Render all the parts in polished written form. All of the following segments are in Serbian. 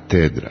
katedra.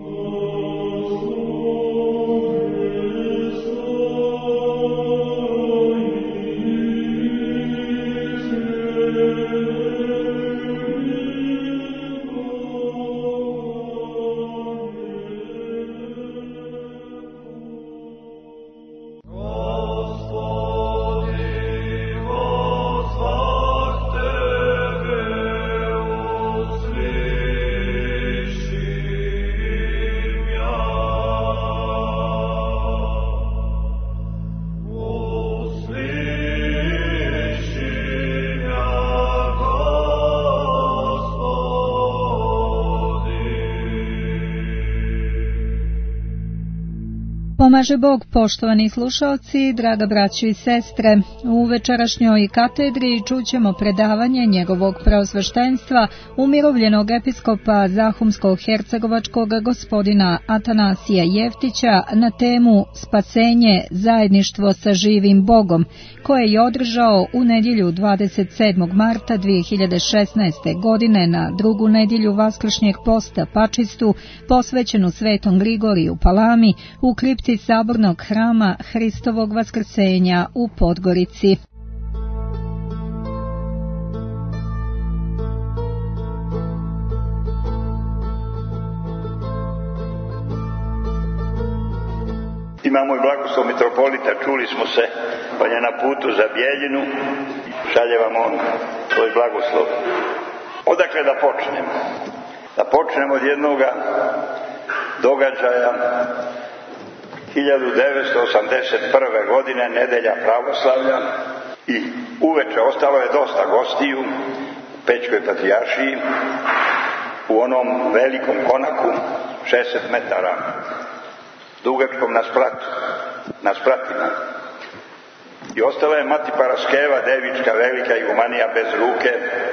Pomaže Bog, poštovani slušaoci, draga braćo i sestre. U večerašnjoj katedri čućemo predavanje njegovog preosveštenstva, umirovljenog episkopa Zahumsko-hercegovačkog gospodina Atanasija Jeftića na temu Spasenje, zajedništvo sa živim Bogom, koje je održao u nedjelju 27. marta 2016. godine na drugu nedjelju vaskršnjeg posta Pačistu, posvećenu Svetom Grigoriju Palami u kripti Sabornog hrama Hristovog vaskrsenja u Podgorici. Imamo i blagoslov mitropolita, čuli smo se, pa je na putu za Bijeljinu, šalje vam on svoj blagoslov. Odakle da počnemo? Da počnemo od jednoga događaja 1981. godine, nedelja pravoslavlja, i uveče ostalo je dosta gostiju u Pećkoj patrijaršiji u onom velikom konaku 60 metara dugačkom na spratima. I ostala je mati Paraskeva, devička velika igumanija bez ruke,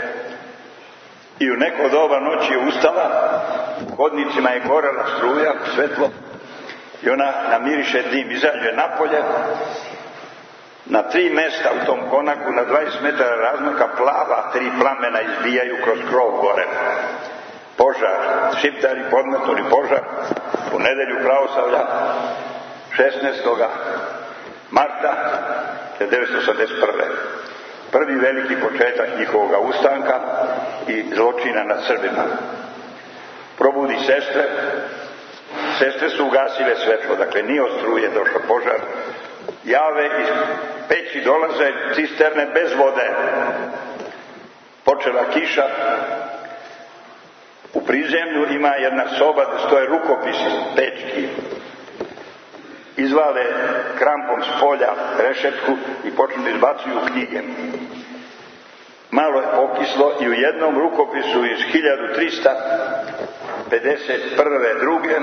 i u neko doba noći je ustala, u hodnicima je gorela struja, svetlo, i ona namiriše dim, izađe napolje, na 3 mesta u tom konaku, na 20 metara razmaka, plava 3 plamena izbijaju kroz krov gore. Požar, šiptari podmetnuli požar u nedelju pravoslavlja 16. marta 1981. Prvi veliki početak njihovoga ustanka i zločina nad Srbima. Probudi sestre. Sestre su ugasile svetlo, dakle nije od struje došao požar. Jave iz peći dolaze cisterne bez vode. Počela kiša. U prizemlju ima jedna soba gdje stoje rukopisi pečki. Izvale krampom s polja rešetku i počnu da izbacuju knjige. Malo je pokislo i u jednom rukopisu iz 1351. druge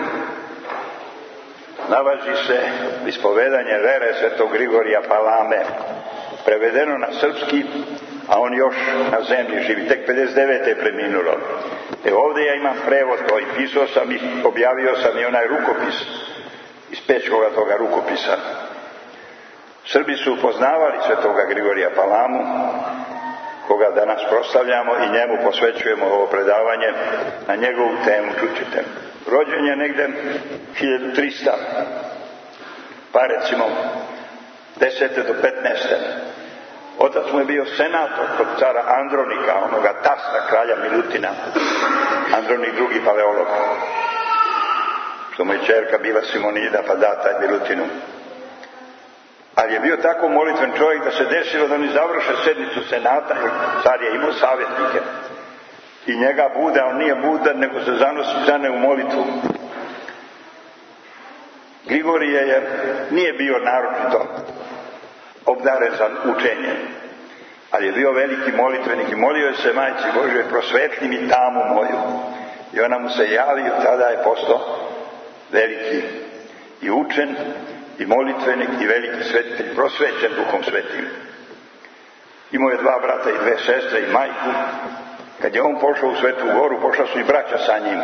nalazi se ispovedanje vere Svetog Grigorija Palame, prevedeno na srpski, a on još na zemlji živi. Tek 59. je preminulo. Ovdje ja imam prevod koji pisao sam i objavio sam i onaj rukopis iz Pečkoga toga rukopisa. Srbi su upoznavali Svetoga Grigorija Palamu, koga danas proslavljamo i njemu posvećujemo ovo predavanje na njegovu temu, čućete. Rođen je negde 1300, pa recimo 10. do 15. Otac mu je bio senator kod cara Andronika, onoga tasta kralja Milutina, Andronik II. Paleolog, što mu je ćerka bila Simonida pa data Milutinu. Ali je bio tako molitven čovjek da se desilo da oni završe sednicu senata, jer car je imao savjetnike. I njega bude, on nije budan, nego se zane u molitvu. Grigorije nije bio naročito obdaren za učenje, ali je bio veliki molitvenik i molio je se Majci Božjoj, prosvetli mi tamu moju. I ona mu se javio, tada je postao veliki i učen, i molitvenik, i veliki svetitelj, prosvećen Duhom Svetim. Imao je 2 brata i 2 sestre i majku. Kad je on pošao u Svetu Goru, pošla su i braća sa njim.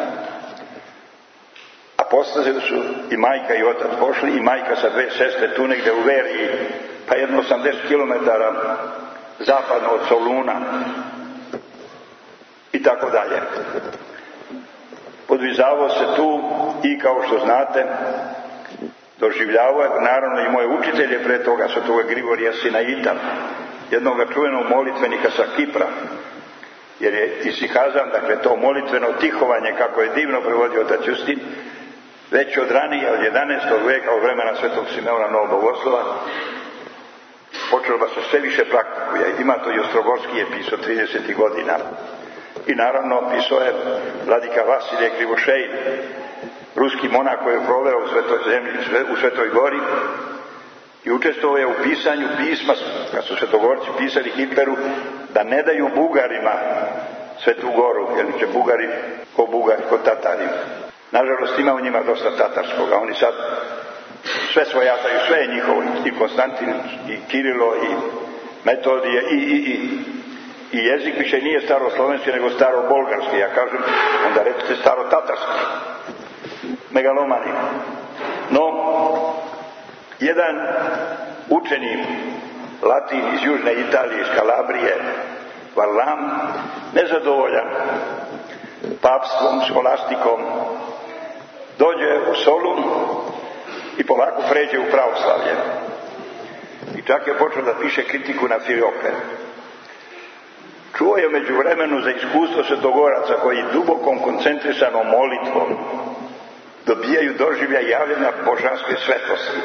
A poslije su i majka i otac pošli, i majka sa 2 sestre tu negde u Veriji, pa jedno 80 km zapadno od Soluna i tako dalje. Po podvizavao se tu i, kao što znate, doživljavao, naravno i moje učitelje pre toga, svetoga Grigorija Sinaita, jednog čuvenog molitvenika sa Kipra, jer je isihazam, dakle to molitveno tihovanje, kako je divno prevodio otac Justin, već od ranije, od 11. veka, od vremena svetog Simeona Novog Bogoslova, počelo da se sve više praktikuje. Ima to i Ostrogorski je pisao 30. godina. I naravno pisao je vladika Vasilije Krivošejin, ruski monah koji je proveo u Svetoj zemlji, u Svetoj gori, i učestvovao je u pisanju pisma, kad su svetogorci pisali Hitleru, da ne daju Bugarima Svetu goru, jer će Bugari ko Tatari. Nažalost, ima u njima dosta tatarskoga. Oni sad sve svojataju, sve je njihovo, i Konstantin, i Kirilo, i Metodije, i jezik više nije staroslovenski, nego starobolgarski. Ja kažem, onda recite starotatarski. Megalomani. No, jedan učeni Latin iz južne Italije, iz Kalabrije, Varlam, nezadovoljan papstvom, skolastikom, dođe u Solun i polako pređe u pravoslavlje. I čak je počeo da piše kritiku na Filiope. Čuo je međuvremenu za iskustvo svetogoraca koji dubokom koncentrisanom molitvom dobijaju doživljaj javljanja božanske svetlosti.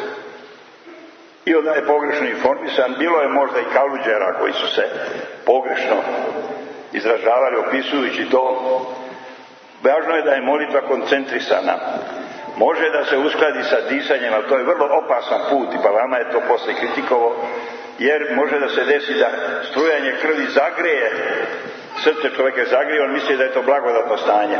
I onda je pogrešno informisan. Bilo je možda i kaluđera koji su se pogrešno izražavali opisujući to. Važno je da je molitva koncentrisana. Može da se uskladi sa disanjem, ali to je vrlo opasan put i Palama je to posle kritikovao, jer može da se desi da strujanje krvi zagreje, srce čovjeka zagrije, on misli da je to blagodatno stanje.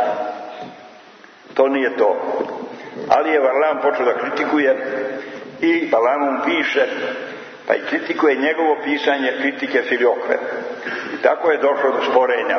To nije to. Ali je Varlam počeo da kritikuje i Palama mu piše, pa i kritikuje njegovo pisanje kritike Filiope. I tako je došlo do sporenja.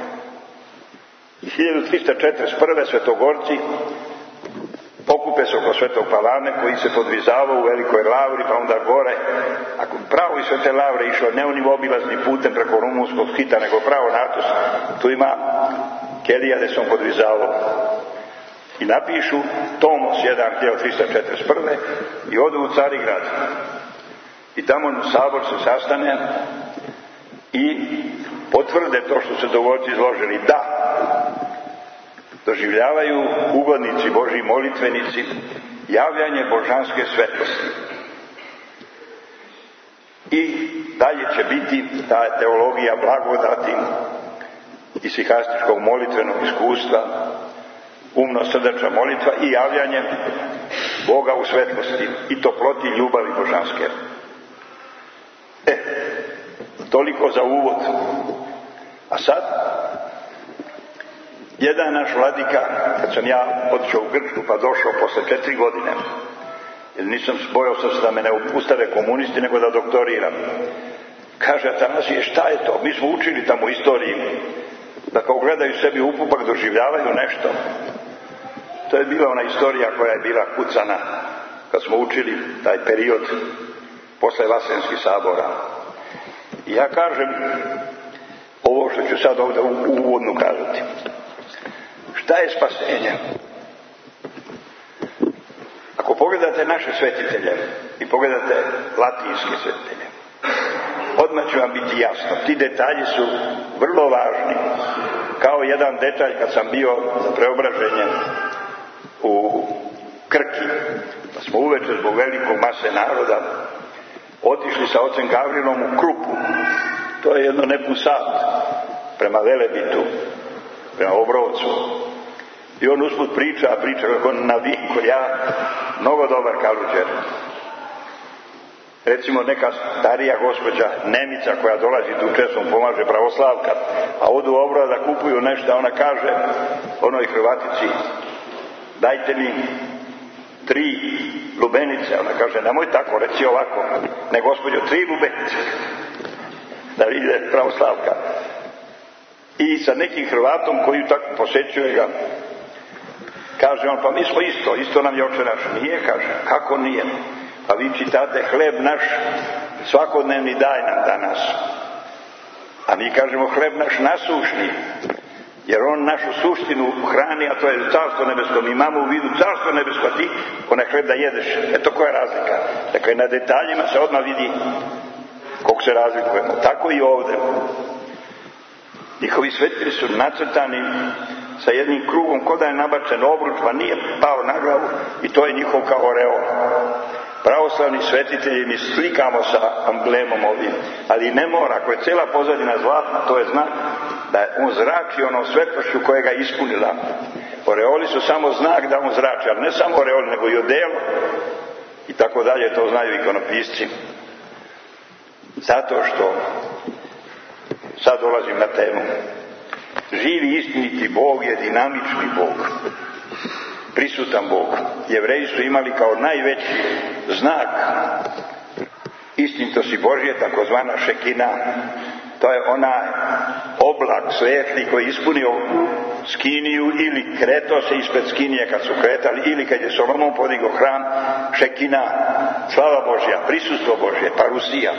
I 1341. svetogorci okupe se oko svetog Palame, koji se podvizavao u velikoj lavri, pa onda gore. Ako pravo iz svete lavre išao ne onim obilaznim putem preko rumunskog hita, nego pravo natus, tu ima kelija gde se on podvizavao. I napišu Tomos 1.1341. i odu u Carigrad. I tamo sabor se sastane i potvrde to što se dovoljci izložili. Da, doživljavaju ugodnici Božji, molitvenici, javljanje božanske svetlosti. I dalje će biti ta teologija blagodati i sihastičkog molitvenog iskustva, umno-srdačna molitva i javljanje Boga u svetlosti i toploti ljubavi božanske. Toliko za uvod. A sad, jedan naš vladika, kad sam ja otišao u Grčku pa došao posle 4 godine, jer bojao sam se da me ne upustave komunisti, nego da doktoriram. Kaže Atanasije, šta je to? Mi smo učili tamo u istoriji da kao gledaju sebi u pupak doživljavaju nešto. To je bila ona istorija koja je bila kucana kad smo učili taj period posle Vaseljenskih sabora. I ja kažem ovo što ću sad ovdje uvodno kazati. Šta je spasenje? Ako pogledate naše svetitelje i pogledate latinske svetitelje, odmah će vam biti jasno. Ti detalji su vrlo važni. Kao jedan detalj kad sam bio za preobraženje u Krki, da smo uveče zbog velikog mase naroda otišli sa ocem Gavrilom u Krupu. To je jedno nepun sat prema Velebitu, prema Obrovcu. I on usput priča kako naviko, ja mnogo dobar kaluđer. Recimo neka starija gospođa Nemica koja dolazi tu česom pomaže pravoslavka, a odu u Obrova da kupuju nešto, ona kaže onoj Hrvatici, dajte mi 3 lubenice. Ona kaže, nemoj tako, reci ovako, ne gospođo, 3 lubenice, da vide pravoslavka. I sa nekim Hrvatom koji tako posećuje ga, kaže on, pa mi smo isto nam je oče naš. Nije, kaže, kako nije? Pa vi čitate, hleb naš svakodnevni daj nam danas. A mi kažemo, hleb naš nasušni jer on našu suštinu hrani, a to je carstvo nebesko. Mi imamo u vidu carstvo nebesko, a ti onaj hleb da jedeš. Eto koja je razlika. Dakle, na detaljima se odmah vidi koliko se razlikujemo. Tako i ovde. Njihovi svetitelji su nacrtani sa jednim krugom, ko da je nabačen obruč, pa nije pao na glavu, i to je njihov kao oreol. Pravoslavni svetitelji mi slikamo sa amblemom ovim, ali ne mora, ako je cela pozadina zlatna, to je znak da on zrači onom svetlošću koja ga ispunila. Oreoli su samo znak da on zrači, ali ne samo oreoli, nego i odelo i tako dalje, to znaju ikonopisci. Zato što, sad dolazim na temu, živi istiniti Bog je dinamični Bog, prisutan Bog. Jevreji su imali kao najveći znak istinitosti Božje takozvana šekina. To je onaj oblak svetli koji je ispunio skiniju ili kretao se ispred skinije kad su kretali, ili kad je Solomon podigao hram, šekina, slava Božja, prisustvo Božje, parusija.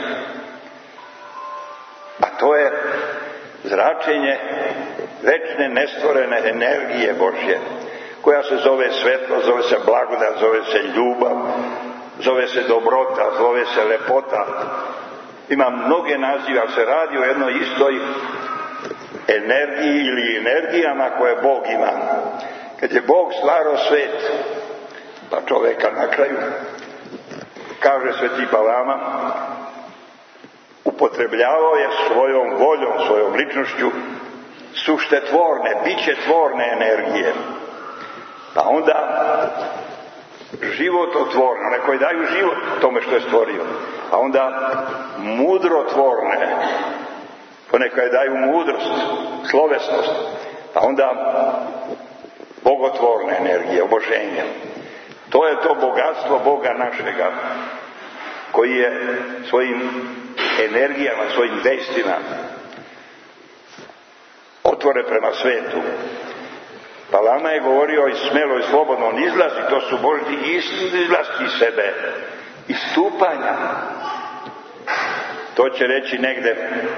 A to je zračenje večne nestvorene energije Božje, koja se zove svetlo, zove se blagodat, zove se ljubav, zove se dobrota, zove se lepota. Ima mnoge nazive, ali se radi o jednoj istoj energiji ili energijama koje Bog ima. Kad je Bog stvarao svet, pa čoveka na kraju, kaže sveti Balama, upotrebljavao je svojom voljom, svojom ličnošću suštetvorne, bićetvorne energije. Pa onda živototvorne, one koje daju život tome što je stvorio. A onda mudrotvorne, one koje daju mudrost, slovesnost. Pa onda bogotvorne energije, oboženja. To je to bogatstvo Boga našega, koji je svojim energijama, svojim dejstvima otvore prema svetu. Palama je govorio i smelo i slobodno, on izlazi, to su Božji izlaski iz sebe, istupanja. To će reći negde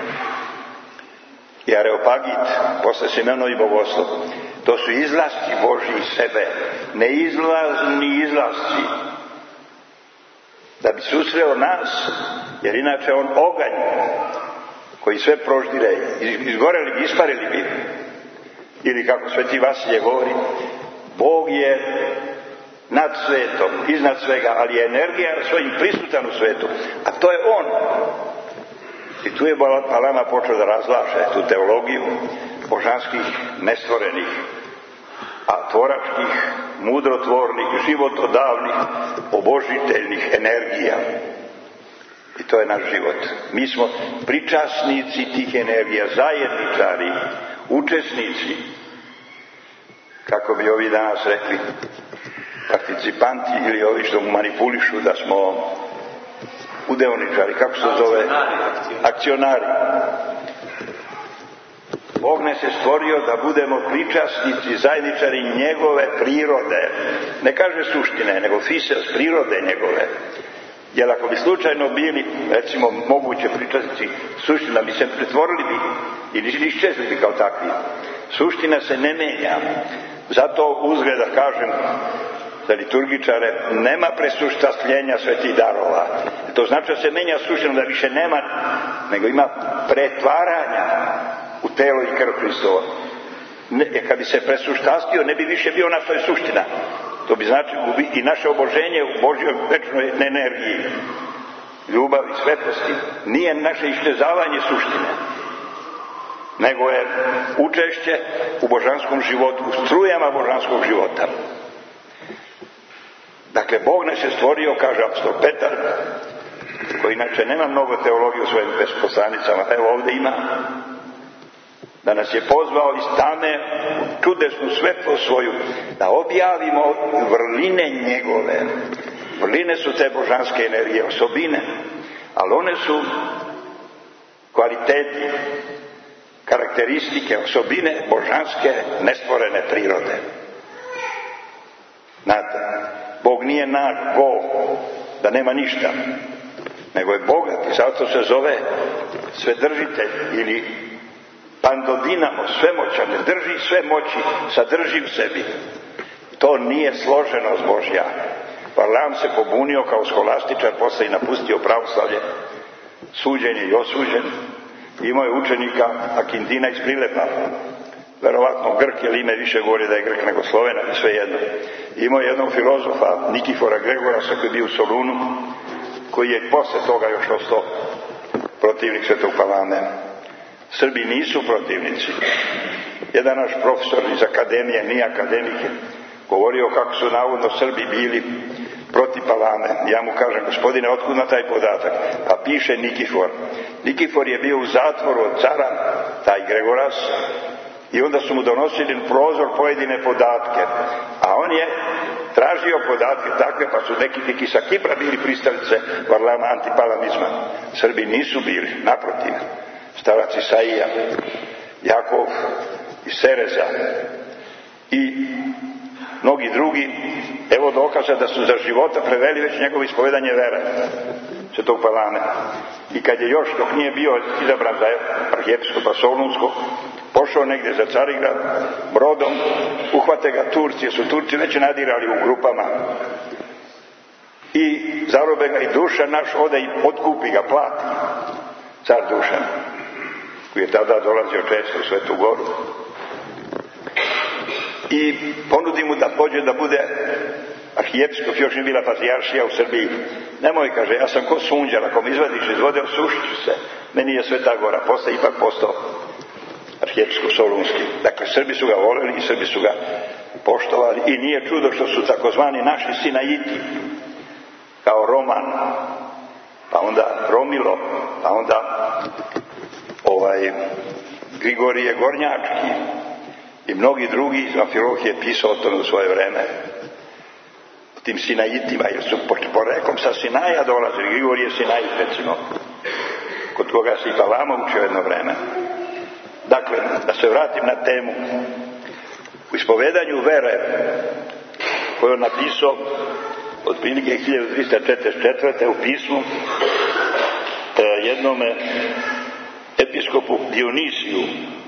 i Areopagit, posle Simeno i Bogoslov. To su izlasci Božji iz sebe, neizlazni izlasci. Da bi susreo nas, jer inače on oganj koji sve proždire, izgoreli bi, isparili bi. Ili kako sveti Vasilije govori, Bog je nad svetom, iznad svega, ali je energija svojim prisutan u svetu, a to je on. I tu je Palama počeo da razlaže tu teologiju božanskih, nestvorenih, a tvoračkih, mudrotvornih, životodavnih, obožiteljnih energija. I to je naš život. Mi smo pričasnici tih energija, zajedničari, učesnici, kako bi ovi danas rekli, participanti ili ovi što mu manipulišu da smo udeoničari, kako se zove? Akcionari. Bog nas je stvorio da budemo pričasnici, zajedničari njegove prirode. Ne kaže suštine, nego fises, prirode njegove. Jer ako bi slučajno bili, recimo, moguće pričasnici suština, bi se pretvorili bi ili iščezli bi kao takvi. Suština se ne menja. Zato uzgled da kažem za liturgičare, nema presuštastljenja svetih darova. To znači da se menja suština, da više nema, nego ima pretvaranja u telo i krv Hristova. Kad bi se presuštastio, ne bi više bio ona što je suština. To bi znači i naše oboženje u Božjoj večnoj energiji, ljubavi, svetlosti, nije naše iščezavanje suštine, nego je učešće u božanskom životu, u strujama božanskog života. Dakle, Bog nas je stvorio, kaže apostol Petar, koji inače nema mnogo teologije u svojim poslanicama, evo ovdje ima, da nas je pozvao iz tame u čudesnu svetlost svoju, da objavimo vrline njegove. Vrline su te božanske energije, osobine, ali one su kvaliteti, karakteristike, osobine božanske nestvorene prirode. Znate, Bog nije nag, go, da nema ništa, nego je bogat i zato se zove Svedržitelj ili Pando Dinamo, svemoćan, ne drži sve moći, sadrži u sebi. To nije složenost Božja. Varlam se pobunio kao skolastičar, posle i napustio pravoslavlje, suđen je i osuđen. Imao je učenika Akindina iz Prilepa, verovatno Grk, jer ime više govori da je Grk nego Slovenac, i sve jedno. Imao je jednog filozofa, Nikifora Gregorasa, koji je bio u Solunu, koji je posle toga još ostao protivnik Svetog Palame. Srbi nisu protivnici. Jedan naš profesor iz akademije, nije akademike, govorio kako su navodno Srbi bili protiv Palame. Ja mu kažem, gospodine, otkud na taj podatak? Pa piše Nikifor. Nikifor je bio u zatvoru od cara, taj Gregoras, i onda su mu donosili u prozor pojedine podatke. A on je tražio podatke takve, pa su neki sa Kipra bili pristalice Varlama, antipalamizma. Srbi nisu bili, naprotiv. Starac Isaija, Jakov iz Sereza i mnogi drugi, evo dokaza da su za života preveli već njegovo ispovedanje vere Svetog Palame. I kad je još, dok nije bio izabran za arhijepiskopa Solunskog, pošao negdje za Carigrad brodom, uhvate ga Turci, jer su Turci već nadirali u grupama, i zarobe ga, i Dušan naš ode i otkupi ga, plati. Car Dušan, koji je tada dolazio često u Svetu Goru, i ponudi mu da pođe da bude arhijepiskop, još nije bila patrijaršija u Srbiji. Nemoj, kaže, ja sam ko sunđer, ako mi izvadiš iz vode, osušit ću se. Meni je Sveta Gora, posle ipak postao arhijepiskop Solunski. Dakle, Srbi su ga voleli i Srbi su ga poštovali, i nije čudo što su takozvani naši Sinaiti, kao Roman, pa onda Romilo, pa onda Grigorije Gornjački i mnogi drugi. Amfilohije je pisao o tome u svoje vreme, o tim Sinaitima, jer su poreklom sa Sinaja dolazili. Grigorije Sinajit, recimo, kod koga se i Palama učio jedno vreme. Dakle, da se vratim na temu. U ispovedanju vere, koju je napisao otprilike 1344. u pismu jednome episkopu Dionisiju,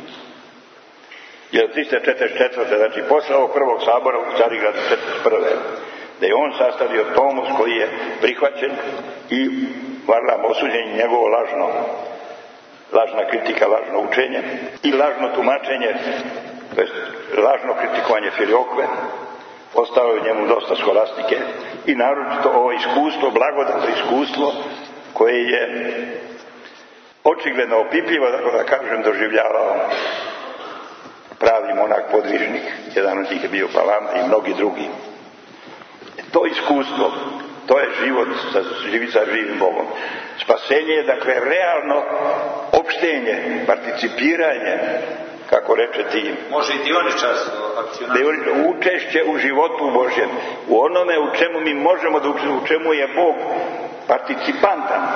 1344. znači posle ovog prvog sabora u Carigradu 41. da je on sastavio tomus koji je prihvaćen i Varlam osuđen, njegovo lažna kritika, lažno učenje i lažno tumačenje, to je lažno kritikovanje Filiokve. Ostalo je u njemu dosta skolastike i naročito ovo iskustvo, blagodatno iskustvo, koje je očigledno opipljivo, tako da kažem, doživljavao pravi monak podvižnik. Jedan od njih je bio Palama i mnogi drugi. To iskustvo, to je život sa živim Bogom. Spasenje je, dakle, realno opštenje, participiranje, kako reče ti. Može i dioničarstvo, učešće u životu Božjem, u onome u čemu mi možemo da učimo, u čemu je Bog participantan,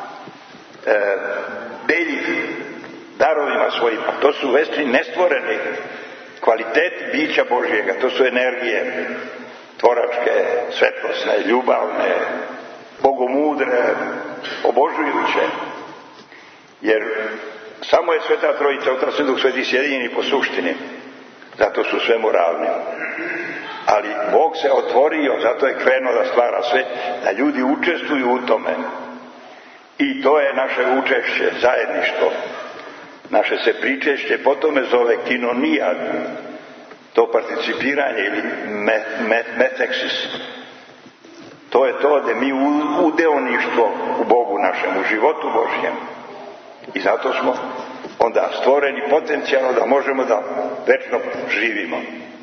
deljiv darovima svojima. To su vesti nestvoreni kvaliteti bića Božjega, to su energije tvoračke, svetlosne, ljubavne, bogomudre, obožujuće. Jer samo je Sveta Trojica, Otac, Sin, Duh Sveti sjedinjeni po suštini, zato su sve moralni. Ali Bog se otvorio, zato je krenuo da stvara sve, da ljudi učestvuju u tome. I to je naše učešće, zajedništvo. Naše se pričešće po tome zove kinonija, to participiranje ili meteksis. To je to da mi udeoništvo u Bogu našem, u životu Božjem. I zato smo onda stvoreni potencijalno da možemo da večno živimo,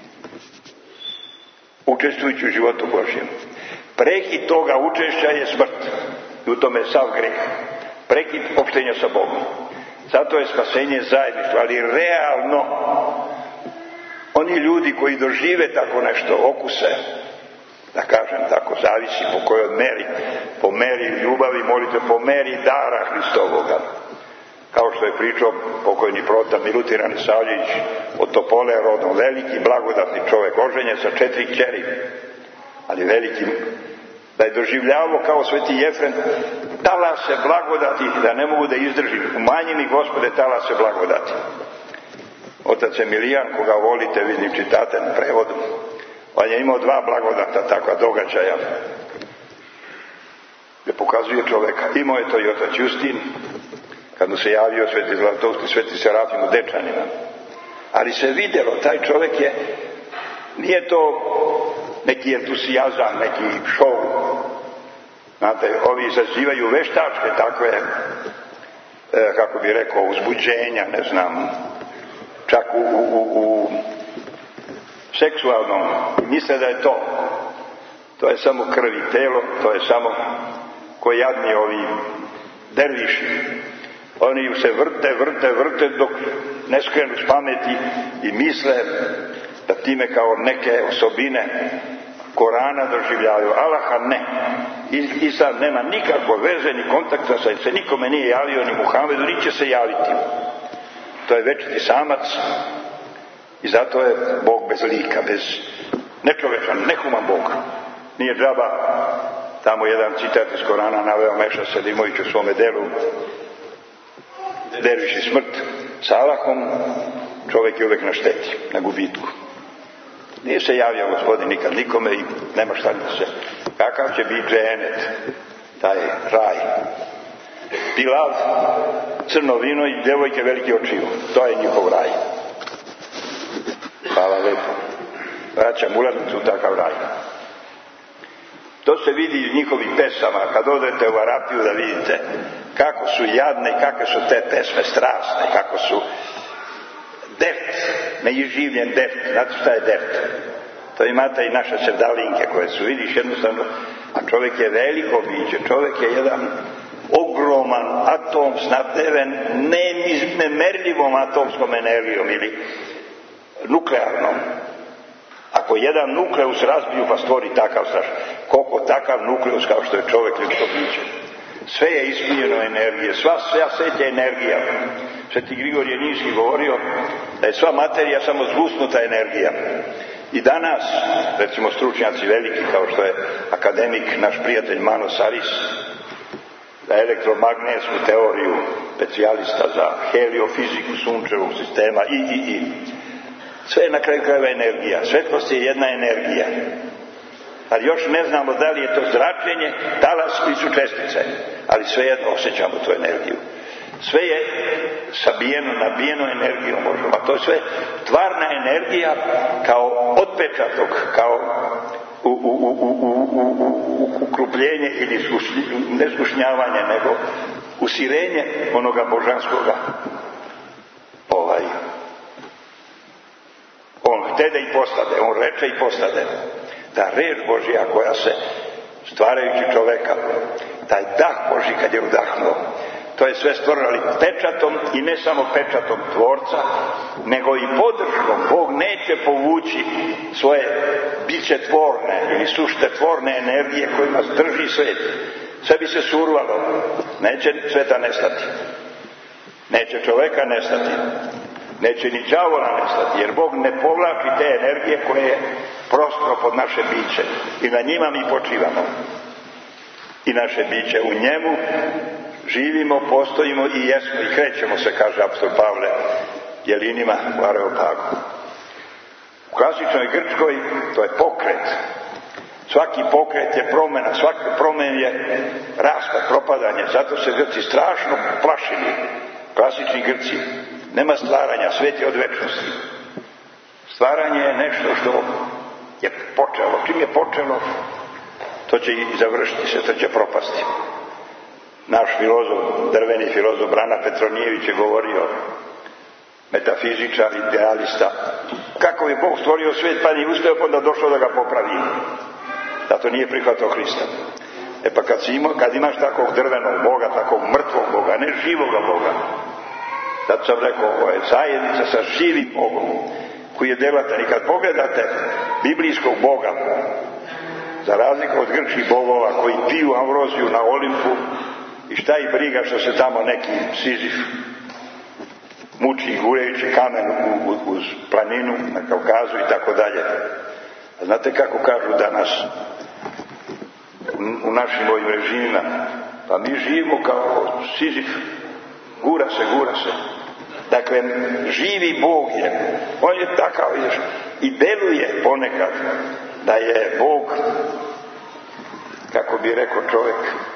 učestvujući u životu Božjem. Prekid toga učešća je smrt. I u tome je sav greh. Prekid opštenja sa Bogom. Zato je spasenje zajedništvo, ali realno oni ljudi koji dožive tako nešto, okuse, da kažem tako, zavisi po kojoj meri, po meri ljubavi, molite, po meri dara Hristovoga. Kao što je pričao pokojni prota Milutin Ranisavljević od Topole rodom, veliki blagodatni čovjek, oženjen sa 4 kćeri, ali veliki, da je doživljavao kao Sveti Jefrem talase blagodati, da ne mogu da izdržim. Umanji mi, Gospode, talase blagodati. otac Emilijan, koga volite, vidim čitate na prevodu, on je imao 2 blagodata takva događaja gdje pokazuje čoveka. Imao je to i otac Justin, kad mu se javio Sveti Zlatovski, Sveti Serafim u Dečanima. Ali se vidjelo, taj čovjek je, nije to neki entuzijazam, neki šov. Znate, ovi izazivaju veštačke takve, kako bi rekao, uzbuđenja, ne znam, čak u seksualnom, misle da je to je samo krv i telo, to je samo ko jadni ovi derviši. Oni se vrte dok ne skrenu s pameti i misle da time kao neke osobine Korana doživljavaju. Allaha ne. Islam nema nikakve veze ni kontakta sa, se nikome nije javio, ni Muhamedu, ni će se javiti. To je večiti samac i zato je Bog bez lika, bez nečovečan, nehuman Bog. Nije džaba, tamo jedan citat iz Korana naveo Meša Selimović u svome delu, derviši smrt sa Allahom, čovjek je uvijek na šteti, na gubitku. Nije se javio Gospodin nikad nikome i nema šta da se. Kakav će biti dženet, taj raj? Pilav, crno vino i djevojke veliki očiju. To je njihov raj. Hvala lepo. Vraćam ulaznicu u takav raj. To se vidi iz njihovih pesama. Kad odete u Arapiju da vidite kako su jadne i kakve su te pesme strasne, kako su dert, neiživljen dert. Znate šta je dert? To imate i naše sevdalinke koje su, vidiš, jednostavno, a čovjek je veliko biće, čovjek je jedan ogroman atom snabdeven nemerljivom atomskom energijom ili nuklearnom. Ako jedan nukleus razbiju pa stvori takav strašan, koliko takav nukleus kao što je čovjek ljudsko biće. Sve je ispunjeno energije, sva svet je energija. Sveti Grigorije Ninski govorio da je sva materija samo zgusnuta energija. I danas, recimo stručnjaci veliki kao što je akademik, naš prijatelj Mano Saris, za elektromagnetsku teoriju, specijalista za heliofiziku sunčevog sistema i. Sve je na kraju krajeva energija. Svetlost je jedna energija. Ali još ne znamo da li je to zračenje, talas ili su čestice. Ali svejedno osjećamo tu energiju. Sve je sabijeno, nabijeno energijom možemo. A to je sve tvarna energija kao otpečatok, kao ukrupljenje ili ne zgušnjavanje, nego usirenje onoga božanskoga. On htede i postade, on reče i postade. Ta reč Božja koja se, stvarajući čoveka, taj dah Božji kad je udahnuo, to je sve stvorili pečatom i ne samo pečatom tvorca, nego i podrškom. Bog neće povući svoje biće tvorne ili sušte tvorne energije kojima drži svet. Sve bi se survalo. Neće sveta nestati. Neće čoveka nestati. Neće ni đavola nestati, jer Bog ne povlači te energije koje je prostro pod naše biće. I na njima mi počivamo. I naše biće u njemu živimo, postojimo i jesmo i krećemo se, kaže apostol Pavle Jelinima u Areopagu. U klasičnoj Grčkoj to je pokret. Svaki pokret je promjena, svaki promen je raspad, propadanje. Zato se Grci strašno plašili. Klasični Grci. Nema stvaranja, svet je od večnosti. Stvaranje je nešto što je počelo. Čim je počelo, to će i završiti se, to će propasti. Naš filozof, drveni filozof Brana Petronijević je govorio, metafizičar, idealista, kako je Bog stvorio svijet pa nije uspio, pa onda došlo da ga popravi. Zato nije prihvatao Hrista. Pa kad imaš takvog drvenog Boga, takvog mrtvog Boga, ne živoga Boga, zato sam rekao, ovo je zajednica sa živim Bogom, koji je djelatan. I kad pogledate biblijskog Boga, za razliku od grčkih bogova koji piju ambroziju na Olimpu, i šta ih briga što se tamo neki Sizif muči gurejući kamen uz planinu na Kaukazu i tako dalje. A znate kako kažu danas u našim ovim režimima? Pa mi živimo kao Sizif, gura se. Dakle, živi Bog je. On je takav i deluje ponekad da je Bog, kako bi rekao čovjek,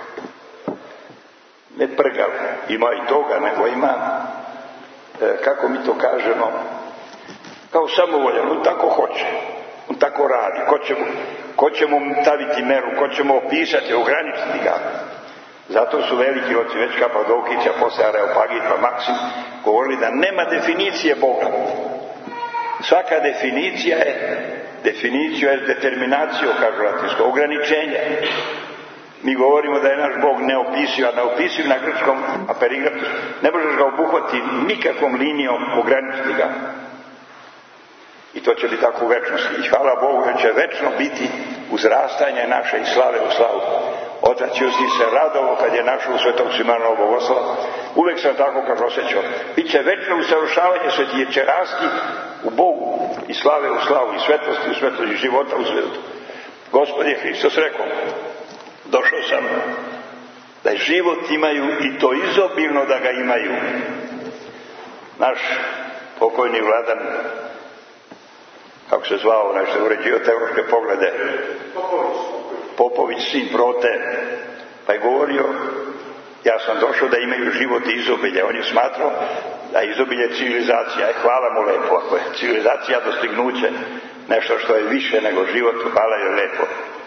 ne prgav, ima i toga, nego ima, kako mi to kažemo, kao samovoljan, on tako hoće, on tako radi, ko će mu staviti meru, ko će mu opisati, ograničiti ga. Zato su veliki oci, već Kapadokijci, a posle Areopagit pa Maksim, govorili da nema definicije Boga. Svaka definicija je determinacija, kažu latinsko, ograničenje. Mi govorimo da je naš Bog neopisiv, a neopisiv na grčkom aperigratus. Ne možeš ga obuhvati nikakvom linijom, ograničiti ga. I to će biti tako u večnosti. I hvala Bogu da će večno biti uzrastanje naše i slave u slavu. Otac Justin se radovo kad je našao u Svetog Simeonovog Bogoslova. Uvek sam tako kako osjećao. Biće večno usavršavanje sveti, jer će rasti u Bogu i slave u slavu i svetlosti u svetlosti, života u svetu. Gospod je Hristos rekao, došao sam da život imaju i to izobilno da ga imaju. Naš pokojni Vladan, kako se zvao, onaj što je uređio teološke poglede, Popović, sin Prote, pa je govorio, ja sam došao da imaju život i izobilje. On je smatrao da je izobilje civilizacija. Hvala mu lepo, ako je civilizacija dostignuće, nešto što je više nego život, hvala je lepo.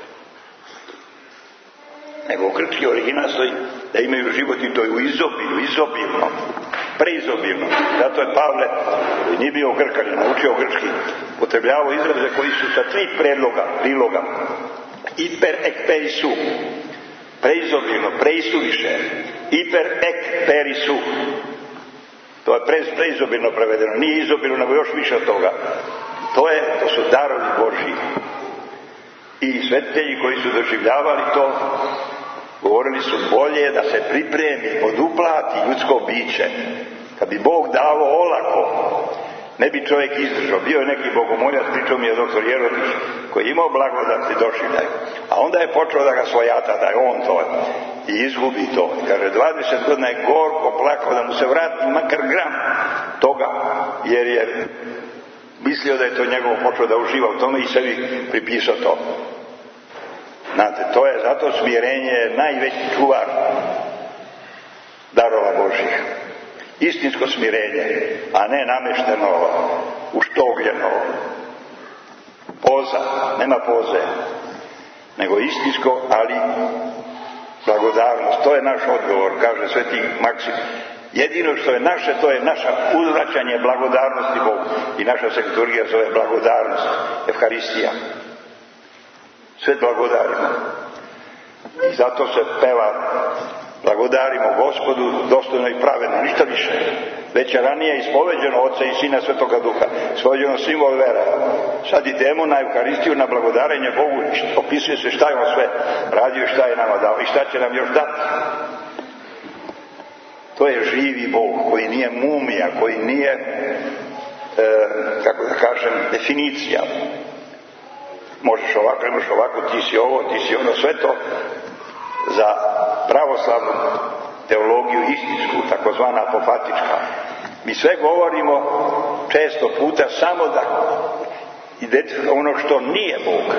Nego u grčki original stoji da imaju život i to je u izobilju, izobilno, preizobilno. Zato je Pavle, koji nije bio Grkan, je naučio grčki, potrebljavao izraze koji su sa 3 priloga. Hiper ek perisu, preizobilno, preisuviše, hiper ek perisu. To je preizobilno prevedeno, nije izobilno, nego još više od toga. To su darovi Božji. I svetitelji koji su doživljavali to, govorili su bolje da se pripremi, poduplati ljudsko biće. Kad bi Bog dao olako, ne bi čovjek izdržao. Bio je neki bogomoljac, pričao mi je doktor Jerodić, koji je imao blagodat i doživljaj. A onda je počeo da ga svojata, da je on to i izgubi to. Kaže, 20 godina je gorko plakao da mu se vrati makar gram toga, jer je mislio da je to njegovo, počeo da uživa u tome i sebi pripisao to. Znate, to je zato smirenje najveći čuvar darova Božih. Istinsko smirenje, a ne namešteno, uštogljeno. Poza, nema poze, nego istinsko, ali blagodarnost. To je naš odgovor, kaže sveti Maksim. Jedino što je naše, to je naša uzvraćanje blagodarnosti Bogu. I naša se liturgija zove blagodarnost, Evharistija. Sve blagodarimo. I zato se peva blagodarimo Gospodu dostojno i pravedno, ništa više. Već je ranije ispoveđeno Otca i Sina Svetoga Duha, ispoveđeno simbol vera. Sad idemo na Euharistiju, na blagodarenje Bogu, opisuje se šta je on sve radio i šta je nama dao i šta će nam još dati. To je živi Bog koji nije mumija, koji nije, kako da kažem, definicija. Možeš ovako, ne možeš ovako, ti si ovo, ti si ono, sve to za pravoslavnu teologiju istinsku, takozvana apofatička. Mi sve govorimo često puta samo da identifikujemo ono što nije Bog.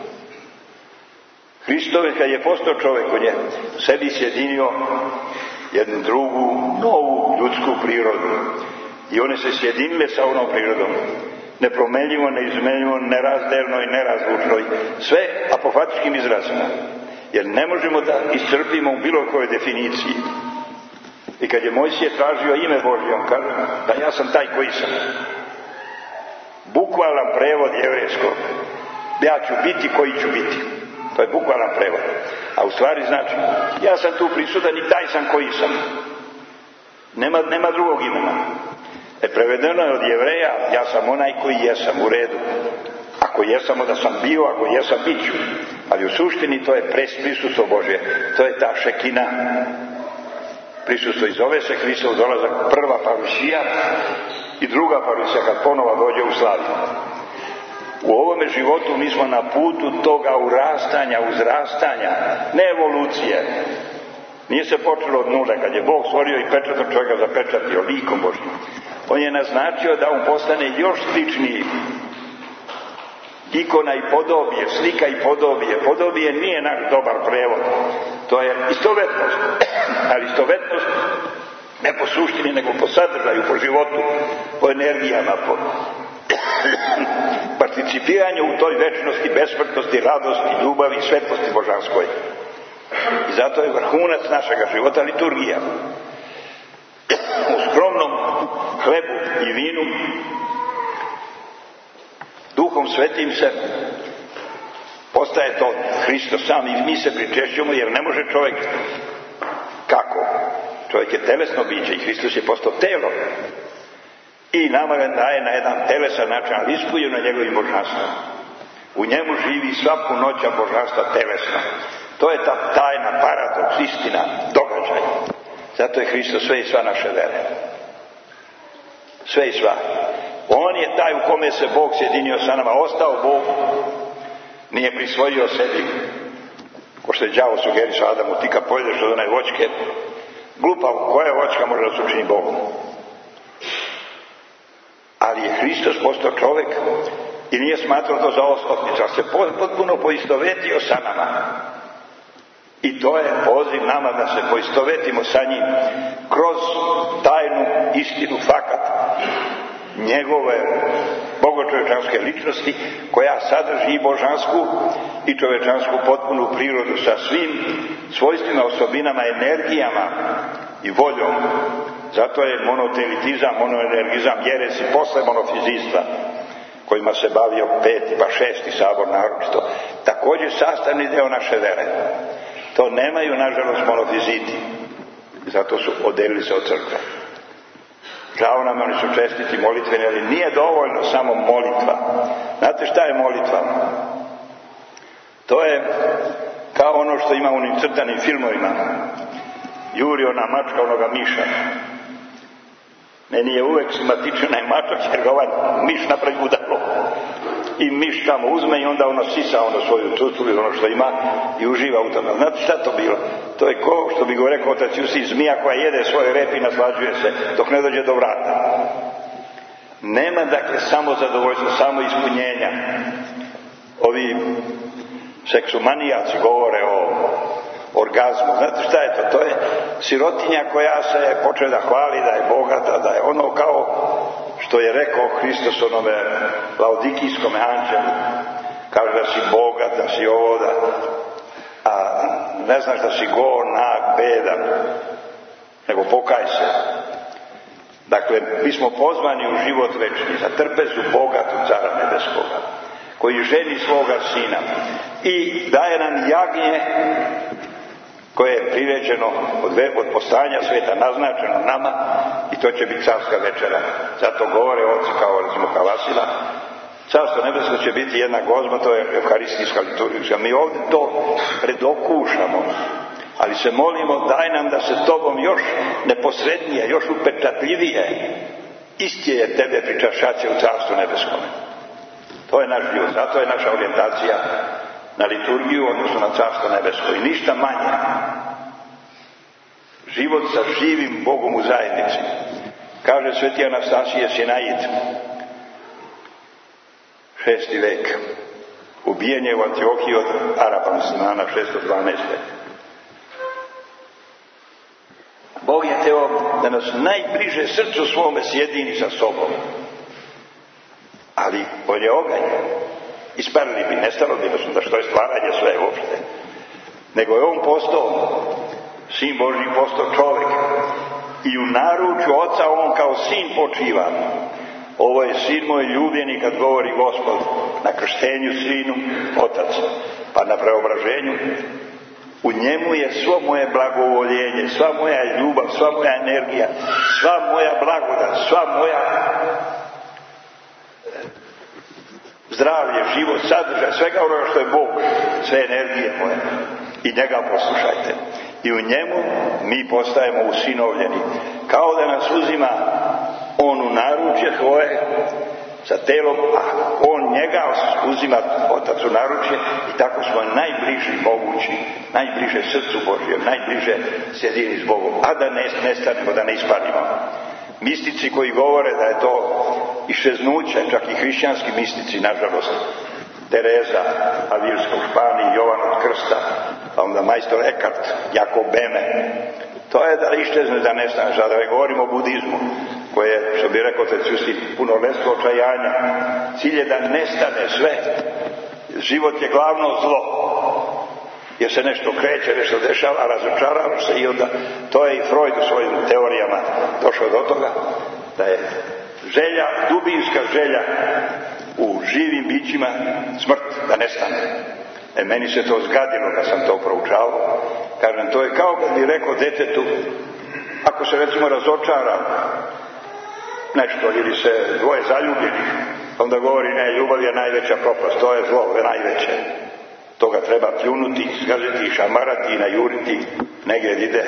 Hristovi kad je postao čovjek, on je sebi sjedinio jednu drugu, novu ljudsku prirodu. I one se sjedinile sa onom prirodom. Nepromenljivo, neizmenljivo, nerazdelno i nerazlučno. Sve apofatičkim izrazima. Jer ne možemo da iscrpimo u bilo kojoj definiciji. I kad je Mojsije tražio ime Božje, on kaže da ja sam taj koji sam. Bukvalan prevod jevrejskog. Ja ću biti koji ću biti. To je bukvalan prevod. A u stvari znači, ja sam tu prisutan i taj sam koji sam. Nema drugog imena. Prevedeno je od Jevreja, ja sam onaj koji jesam, u redu. Ako jesam, da sam bio, ako jesam, bit ću. Ali u suštini to je prisustvo Božje. To je ta šekina. Prisustvo i zove se Hristov dolazak, prva parusija i druga parusija kad ponovo dođe u slavi. U ovome životu mi smo na putu toga urastanja, uzrastanja, ne evolucije. Nije se počelo od nule, kad je Bog stvorio i pečatom čovjeka zapečatio likom Božjim. On je naznačio da on postane još sličniji. Ikona i podobije, slika i podobije. Podobije nije naš dobar prevod. To je istovetnost. Ali istovetnost ne po suštini, nego po sadržaju, po životu, po energijama, po participiranju u toj večnosti, besmrtnosti, radosti, ljubavi i svetlosti božanskoj. I zato je vrhunac našega života liturgija. U skromnom hlebu i vinu Duhom Svetim se postaje to Hristos sam i mi se pričešćujemo, jer ne može čovjek kako? Čovjek je telesno biće i Hristos je postao telo. I nama ga daje na jedan telesan način, ali ispunjeno njegovim božanstvom. U njemu živi sva punoća božanstva telesna. To je ta tajna, paradoks, istina, događaj. Zato je Hristos sve i sva naše vere. Sve i sva. On je taj u kome se Bog sjedinio sa nama, ostao Bog, nije prisvojio sebi. Ko što je đavo sugerisao Adamu, ti kad pojedeš od onaj voćke, glupav, koja voćka može da se učini Bogom? Ali je Hristos postao čovjek i nije smatrao to za oskotnicu, a se potpuno poistovetio sa nama. I to je poziv nama da se poistovetimo sa njim kroz tajnu istinu, fakat njegove bogočovečanske ličnosti, koja sadrži i božansku i čovečansku potpunu prirodu sa svim svojstvima, osobinama, energijama i voljom. Zato je monoteitizam, monoenergizam, jeres i posle monofizista, kojima se bavio 5. pa 6. sabor naročito, također sastavni deo naše vere. To nemaju, nažalost, monofiziti. Zato su odelili se od crkve. Žao nam, oni su čestiti molitveni, ali nije dovoljno samo molitva. Znate šta je molitva? To je kao ono što ima u onim crtanim filmovima. Juri ona mačka onoga miša. Meni je uvek simpatičan onaj mačak, jer ga ovaj miš napravi udalo. I miš tamo uzme i onda ono sisa svoju cuculu, ono što ima, i uživa u tome. Znate šta to bilo? To je ko, što bi go rekao otac Jusi, zmija koja jede svoje rep i naslađuje se dok ne dođe do vrata. Nema dakle samo zadovoljstva, samo ispunjenja. Ovi seksomanijaci govore o orgazmu. Znate šta je to? To je sirotinja koja se počne da hvali da je bogata, da je ono kao što je rekao Hristos onome laodikijskome anđelu. Kaže da si bogat, da si ovo, da, a ne znaš da si go, nag, bedan, nego pokaj se. Dakle, mi smo pozvani u život večni, za trpezu bogatu cara nebeskoga, koji ženi svoga sina i daje nam jagnje koje je priređeno od postajanja sveta, naznačeno nama, i to će biti carska večera. Zato govore oci kao recimo Kavasila, carstvo nebesko će biti jedna gozba, to je evharistijska liturgija. Mi ovdje to predokušamo, ali se molimo, daj nam da se tobom još neposrednije, još upečatljivije istjeje tebe pričašaće u carstvu nebeskome. To je naš život, zato je naša orijentacija na liturgiju, odnosno na carstvo nebesko, i ništa manje. Život sa živim Bogom u zajednici. Kaže sveti Anastasije Sinaid, 6. vek, ubijen je u Antiohiji od Arapa muslimana 612. Bog je teo da nas najbliže srcu svome sjedini sa sobom. Ali on je oganj. Isparili bi, nestalo bi da što je stvaranje sve uopšte. Nego je on postao, sin Božji postao čovjek. I u naručju oca on kao sin počiva. Ovo je sin moj ljubljeni, kad govori Gospod. Na krštenju sinu, otac. Pa na preobraženju. U njemu je svo moje blagovoljenje, sva moja ljubav, sva moja energija, sva moja blagodat, sva moja zdravlje, život, sadržaj, svega onoga što je Bog, sve energije moje. I njega poslušajte. I u njemu mi postajemo usinovljeni. Kao da nas uzima on u naručje svoje sa telom, a on njega uzima otac u naručje, i tako smo najbliži mogući, najbliže srcu Božjem, najbliže sjedini s Bogom, a da ne nestanemo, da ne ispadimo. mistici koji govore da je to iščeznuće, čak i hrišćanski mistici, nažalost, Tereza Avilska u Španiji, Jovan od Krsta, pa onda majstor Eckhart, Jakob Beme. To je da iščezne, da nestane. Sada ne govorimo o budizmu, koje, što bi rekao Teciusti, punoletstvo očajanja. Cilj je da nestane sve. Život je glavno zlo. Jer se nešto kreće, nešto dešava, razočarava se i onda, to je i Freud u svojim teorijama došao do toga, da je želja, dubinska želja u živim bićima smrt, da nestane. Meni se to zgadilo kad sam to proučavao. Kažem, to je kao kad bi rekao detetu, ako se recimo razočara nešto ili se dvoje zaljubili, onda govori, ne, ljubav je najveća propast, to je zlo, je najveće. Toga treba pljunuti, zgaziti, šamarati i najuriti negdje ide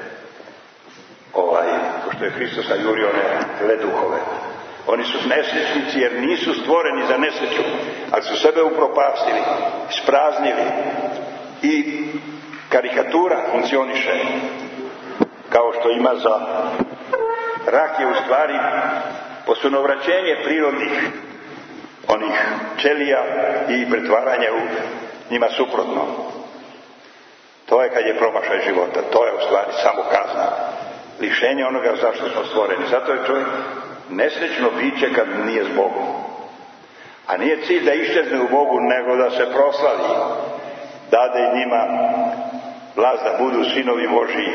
ko što je Hristos najurio one zle duhove. Oni su nesrećnici jer nisu stvoreni za nesreću, ali su sebe upropastili, ispraznili i karikatura funkcioniše kao što ima za rak je u stvari posunovraćenje prirodnih onih ćelija i pretvaranje u njima suprotno. To je kad je promašaj života, to je u stvari samo kazna, lišenje onoga zašto smo stvoreni. Zato je čovjek nesrećno biće kad nije s Bogom. A nije cilj da iščezne u Bogu, nego da se proslavi, dade i njima vlast da budu sinovi Božiji.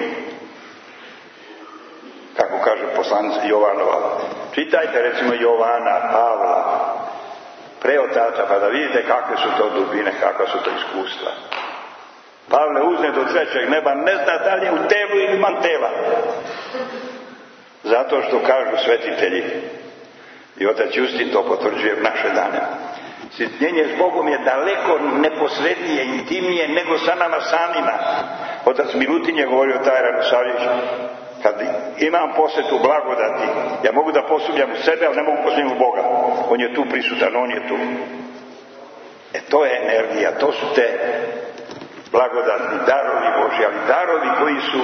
Kako kaže poslanica Jovanova. Čitajte recimo Jovana, Pavla, pre otaca, pa da vidite kakve su to dubine, kakva su to iskustva. Pavle uzne do trećeg neba, ne zna da li je u telu ili man tela. Zato što kažu svetitelji, i otac Justin to potvrđuje u naše dane, sjedinjenje s Bogom je daleko neposrednije, intimnije nego sa nama samima. Otac Milutin je govorio, taj Radosavljević, kad imam posvetu blagodati, ja mogu da posumnjam u sebe, ali ne mogu posumnjam u Boga. On je tu prisutan, on je tu. To je energija, to su te blagodatni darovi Božji, ali darovi koji su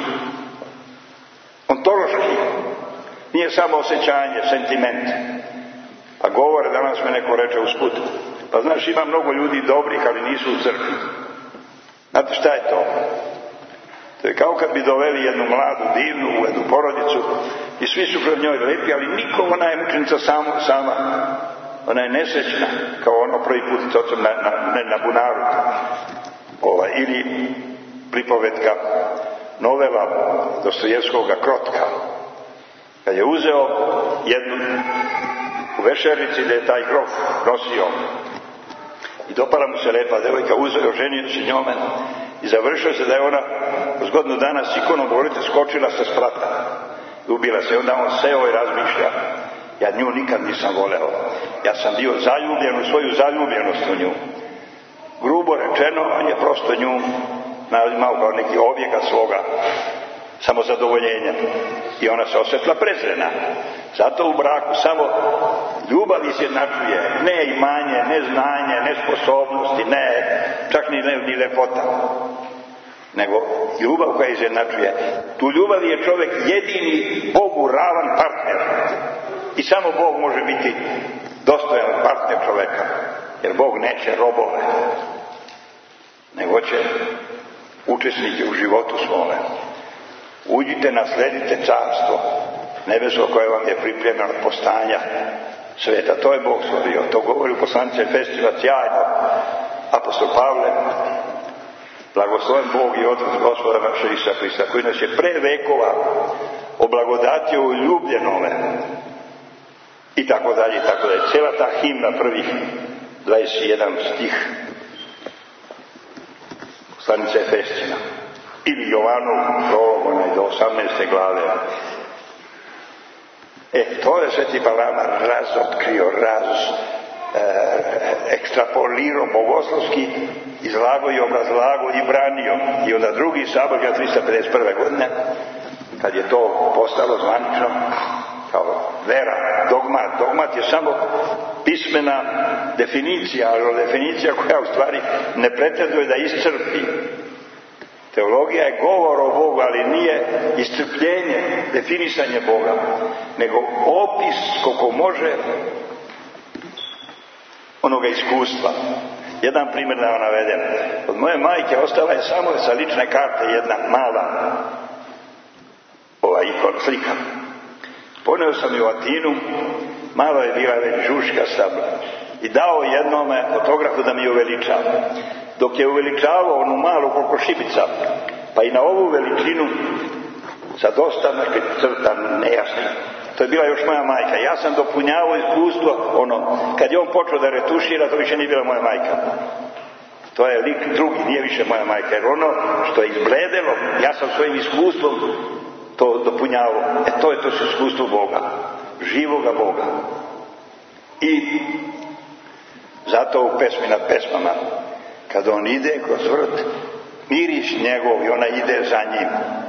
ontološki. Nije samo osjećanje, sentiment. Pa govore, danas me neko reče usput, pa znaš, ima mnogo ljudi dobrih, ali nisu u crkvi. Znate šta je to? To je kao kad bi doveli jednu mladu, divnu, u jednu porodicu i svi su pred njoj lepi, ali niko, ona je mučenica sama. Ona je nesrećna, kao ono prvi put s ocem na bunaru. Ili pripovetka, novela Dostojevskoga Krotka. Kad je uzeo jednu u vešerici da je taj grof nosio i dopala mu se lepa devojka, uzeo, oženio se njome i završio se da je ona uz godinu dana s ikonom govorite skočila sa sprata, ubila se. Onda on seo i razmišlja, ja nju nikad nisam voleo, ja sam bio zaljubljen u svoju zaljubljenost u nju. Grubo rečeno, on je prosto nju imao kao neki objeka svoga samozadovoljenja i ona se osjetila prezrena. Zato u braku samo ljubav izjednačuje, ne imanje, ne znanje, ne sposobnosti, ne, čak ni lepota, nego ljubav koja izjednačuje. Tu ljubav je čovjek jedini Bogu ravan partner i samo Bog može biti dostojan partner čovjeka, jer Bog neće robove, nego će učesnike u životu svome. Uđite, nasledite carstvo nebesko koje vam je pripremljeno od postanja sveta. To je Bog stvorio. To govori u poslanici Efescima sjajno apostol Pavle. Blagosloven Bog i Otac Gospoda našeg Isusa Hrista, koji nas je pre vekova oblagodatio u ljubljenome. I tako dalje, i tako dalje. Cijela ta himna prvih 21 stih poslanice Efescima. Ili Jovanov prolog, onaj do 18. glave. To je Sveti Palama razotkrio, ekstrapolirao bogoslovski, izlagao i obrazlagao i branio. I onda drugi sabor 351. godine, kad je to postalo zvanično kao vera, dogmat. Dogmat je samo pismena definicija, ali definicija koja u stvari ne pretenduje da iscrpi Teologija je govor o Bogu, ali nije iscrpljenje, definisanje Boga, nego opis koliko može onoga iskustva. Jedan primjer da vam navedem. Od moje majke ostala je samo sa lične karte jedna mala slika. Poneo sam ju u Atinu, malo je bila već žuškasta, i dao jednome fotografu da mi je uveliča. Dok je uveličavao onu malu koliko šibica, pa i na ovu veličinu sa dosta crta nejasnih. To je bila još moja majka. Ja sam dopunjavao iskustvo, kad je on počeo da retušira, to više nije bila moja majka. To je lik drugi, nije više moja majka. Jer ono što je izbledelo, ja sam svojim iskustvom to dopunjavao. To je to iskustvo Boga, živoga Boga. I zato u pesmi nad pesmama, kada on ide kroz vrt, miris njegov i ona ide za njim.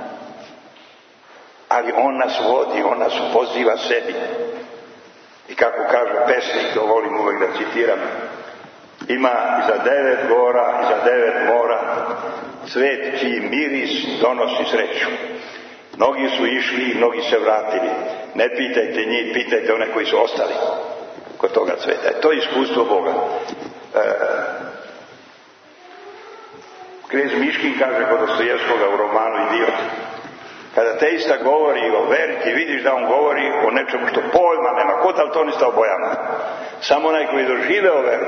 Ali on nas vodi, on nas poziva sebi. I kako kaže pesnik, to volim uvek da citiram, ima iza 9 gora, iza 9 mora, cvet čiji miris donosi sreću. Mnogi su išli i mnogi se vratili. Ne pitajte njih, pitajte one koji su ostali kod toga cveta. To je iskustvo Boga. Knez Miškin kaže kod Dostojevskoga u romanu Idiot, kada teista govori o veri, ti vidiš da on govori o nečemu što pojma nema, ko daltonista o bojama. Samo onaj koji doživeo veru,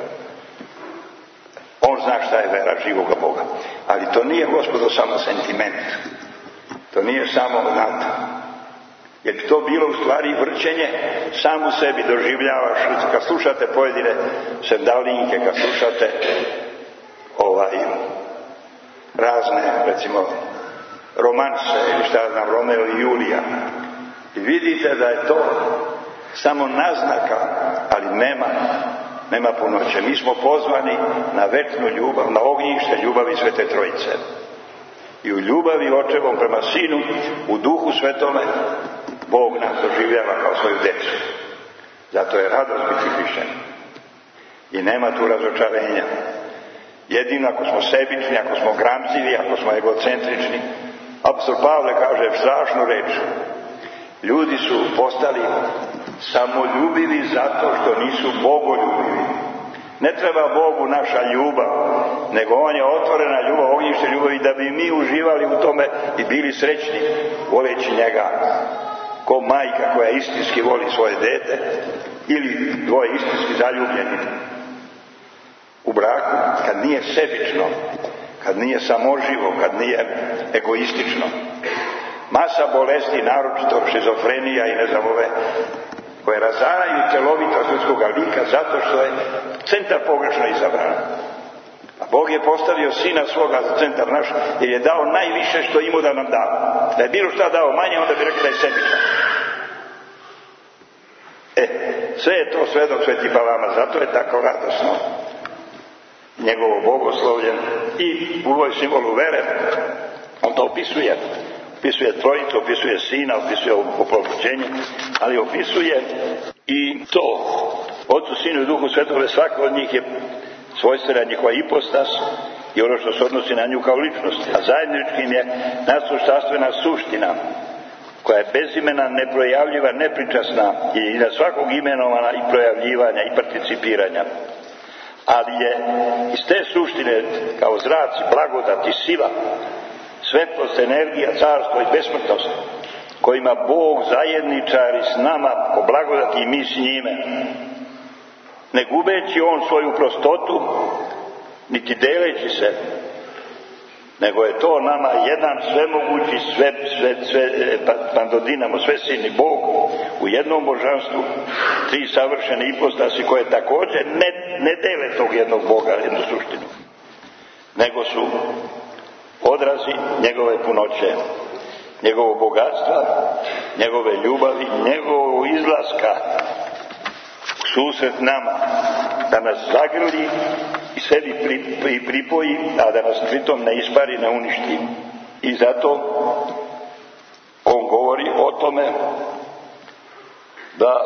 on zna šta je vera živoga Boga. Ali to nije, gospodo, samo sentiment. To nije samo znate. Jer bi to bilo u stvari vrćenje sam u sebi, doživljavaš. Kad slušate pojedine sevdalinke, kad slušate razne, recimo, romanse ili šta znam, Romeo i Julija, i vidite da je to samo naznaka, ali nema punoće. Mi smo pozvani na večnu ljubav, na ognjište ljubavi Svete Trojice. I u ljubavi Očevom prema Sinu, u Duhu Svetome, Bog nas doživljava kao svoju decu. Zato je radost biti hrišćan. I nema tu razočarenja. Jedino ako smo sebični, ako smo gramzivi, ako smo egocentrični. Apostol Pavle kaže strašnu reč. Ljudi su postali samoljubivi zato što nisu bogoljubivi. Ne treba Bogu naša ljubav, nego on je otvorena ljubav, ognjište ljubavi, da bi mi uživali u tome i bili srećni voleći njega. Ko majka koja istinski voli svoje dete, ili dvoje istinski zaljubljeni u braku, kad nije sebično, kad nije samoživo, kad nije egoistično. Masa bolesti, naročito šizofrenija i ne znam ove, koje razaraju celovitost ljudskog lika zato što je centar pogrešno izabran. A Bog je postavio Sina svoga za centar naš, jer je dao najviše što imao da nam da. Da je bilo šta dao manje, onda bi rekli da je sebičan. Sve je to svedok Sveti Palama, zato je tako radosno njegovo bogoslovlje i u ovoj simbolu vere. On to opisuje Trojicu, opisuje Sina, opisuje oplođenje, ali opisuje i to. Otcu, Sinu i Duhu Svetove, svako od njih je svojstvena njihova ipostas i ono što se odnosi na nju kao ličnost. A zajedničkim je nadsuštastvena suština, koja je bezimena, neprojavljiva, nepričasna i na svakog imenovana i projavljivanja i participiranja. Ali je iz te suštine kao zraci, blagodat i sila, svetlost, energija, carstvo i besmrtnost, kojima Bog zajedničari s nama po blagodati i mi s njime, ne gubeći on svoju prostotu, niti deleći se, nego je to nama jedan svemogući, pandodinamo, svesilni Bog u jednom božanstvu, tri savršene ipostasi koje također ne dele tog jednog Boga, jednu suštinu, nego su odrazi njegove punoće, njegovog bogatstva, njegove ljubavi, njegovog izlaska u susret nama, da nas zagrli i sebi pripoji, a da nas pritom ne ispari, ne uništi. I zato on govori o tome da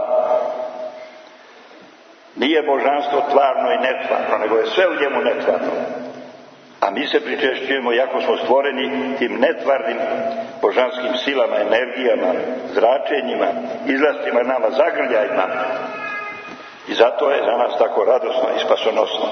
nije božanstvo tvarno i netvarno, nego je sve u njemu netvarno. A mi se pričešćujemo, iako smo stvoreni tim netvarnim božanskim silama, energijama, zračenjima, izlastima nama, zagrljajima. I zato je za nas tako radosno i spasonosno.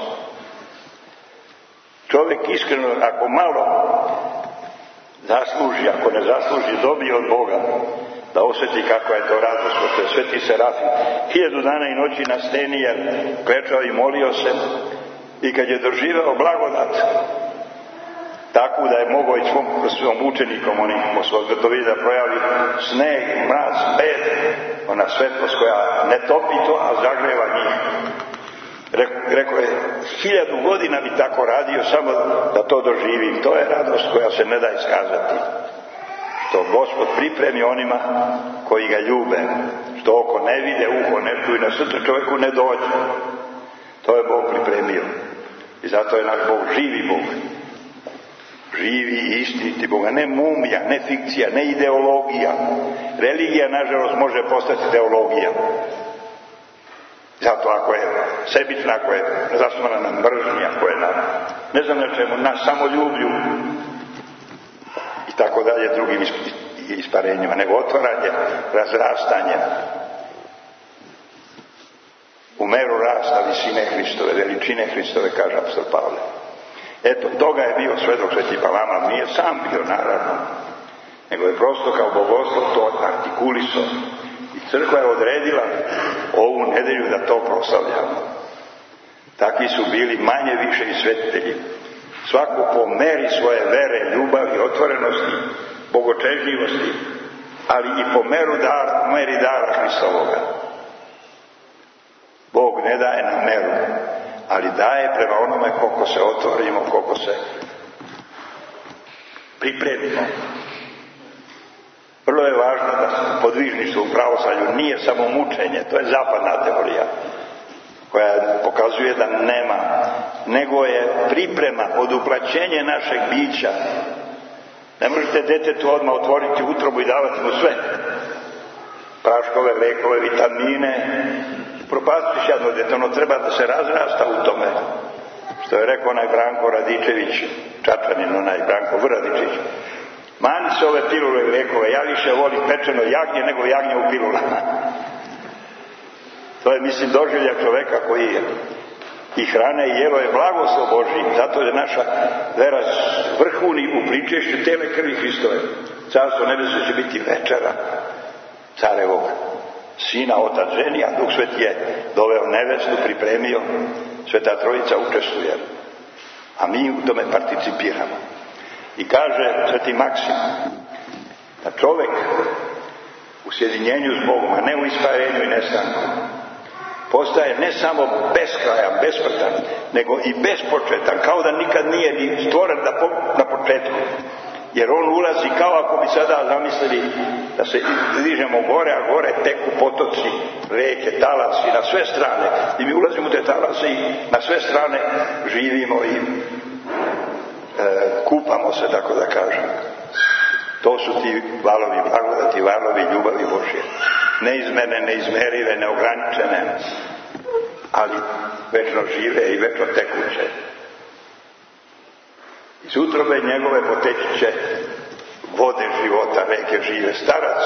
Čovjek iskreno, ako malo zasluži, ako ne zasluži, dobije od Boga, da osjeti kakva je to radost, što je Sveti Serafim 1000 dana i noći na steni, jer klečao i molio se, i kad je doživeo blagodat takvu da je mogao i svom učenikom, onim svog Gotovida, projavi sneg, mraz, bed, ona svetlost koja ne topi to, a zagreva njih. Rekao je, 1000 godina bi tako radio, samo da to doživim. To je radost koja se ne da iskazati. Što Gospod pripremi onima koji ga ljube, što oko ne vide, uho ne čuje, na srce čovjeku ne dođe. To je Bog pripremio. I zato je naš Bog živi Bog. Živi i istiniti Bog, ne mumija, ne fikcija, ne ideologija. Religija, nažalost, može postati teologija. Zato ako je sebična, ako je zasnovana na mržnji, ako je na, ne znam na čemu, na samoljublju i tako dalje, drugim isparenjima, nego otvaranje, razrastanje u meru rasta visine Hristove, veličine Hristove, kaže apostol Pavle. Eto, toga je bio svedok Sveti Palama, nije sam bio naravno, nego je prosto kao bogoslov to artikulisao. I crkva je odredila ovu nedelju da to proslavljamo. Takvi su bili manje više i svetitelji. Svako po meri svoje vere, ljubavi, otvorenosti, bogočežljivosti, ali i po meri dara Hristovoga. Bog ne daje na meru, ali daje prema onome koliko se otvorimo, koliko se pripremimo. Vrlo je važno da podvižništvo u pravoslavlju nije samo mučenje, to je zapadna teorija koja pokazuje da nema, nego je priprema, oduplaćenje našeg bića. Ne možete detetu odmah otvoriti utrobu i davati mu sve. Praškove, lekove, vitamine. Propastiš jedno dete, ono treba da se razrasta u tome. Što je rekao onaj Branko Radičević, Čačanin, onaj Branko Vradičić. Mani se ove pilule i lekove, ja više volim pečeno jagnje nego jagnje u pilulama. To je, mislim, doživljaj čoveka koji je i hrana i jelo je blagoslov Božji. Zato je naša vera vrhuni u pričešću tele krvi Hristove. Carstvo nebesno će biti večera carevog Sina, Otac, ženi, a Duh Sveti je doveo nevestu, pripremio, Sveta Trojica učestvuje. A mi u tome participiramo. I kaže Sveti Maksim da čovjek u sjedinjenju s Bogom, a ne u isparenju i nestanku, postaje ne samo beskrajan, besmrtan, nego i bespočetan, kao da nikad nije ni stvoren na početku. Jer on ulazi kao ako bi sada zamislili da se dižemo gore, a gore teku potoci, reke, talasi na sve strane. I mi ulazimo u te talase i na sve strane živimo i kupamo se, tako da kažem. To su ti valovi blagodati, valovi ljubavi Božje. Neizmerne, neizmerive, neograničene, ali večno žive i večno tekuće. Iz utrobe njegove poteći će vode života, reke žive. Starac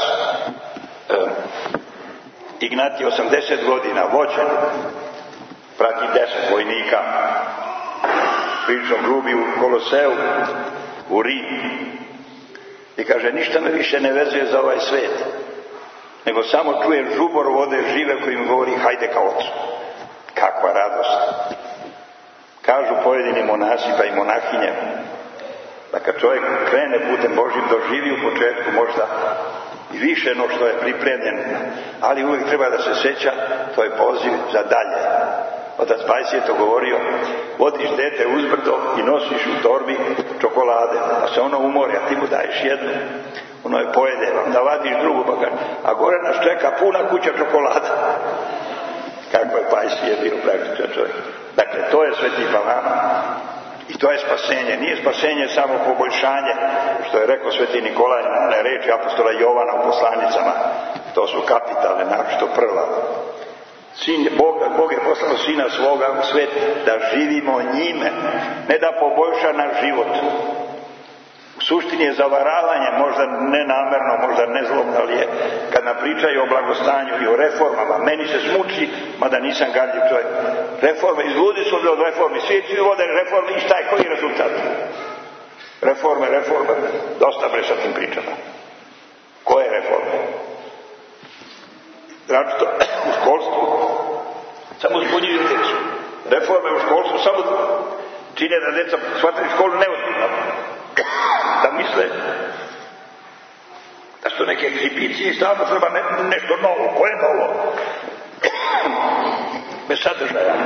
Ignatije, 80 godina, vođen, prati 10 vojnika, prilično grubi u Koloseu, u Rim. I kaže, ništa me više ne vezuje za ovaj svet, nego samo čujem žubor vode žive koji mi govori, hajde ka Ocu. Kakva radost! Kažu pojedini monasi pa i monahinje, da kad čovjek krene putem Božjim, doživi u početku možda i više no što je pripremljen, ali uvijek treba da se sjeća, to je poziv za dalje. Otac Pajs je to govorio, vodiš dete uzbrdo i nosiš u torbi čokolade, da se ono umori, a ti mu daješ jednu, ono je pojede, da vadiš drugu, pa kaže, a gore nas čeka puna kuća čokolada. Kako je Pajs je bio praktičan čovjek. Dakle, to je Sveti Palama i to je spasenje. Nije spasenje samo poboljšanje, što je rekao Sveti Nikolaj na reči apostola Jovana u poslanicama. To su kapitalne, naročito prva. Bog je poslao Sina svoga u svet da živimo njime, ne da poboljša naš život. U suštini je zavaravanje, možda nenamerno, možda nezlobno, ali je kad nam pričaju o blagostanju i o reformama, meni se smuči, mada nisam gadljiv čovjek. Reforme, izludi su od reformi, svi vode reforme i šta je koji rezultat? Reforme, dosta bre sa tim pričama. Koje reforme? Znači, u školstvu samo zbunjuju djecu. Reforme u školstvu samo čine da djeca shvataju školu neozbiljno. Da misle da su neke egzibicije i stvarno treba nešto novo. Koje je novo? Bez sadržaja.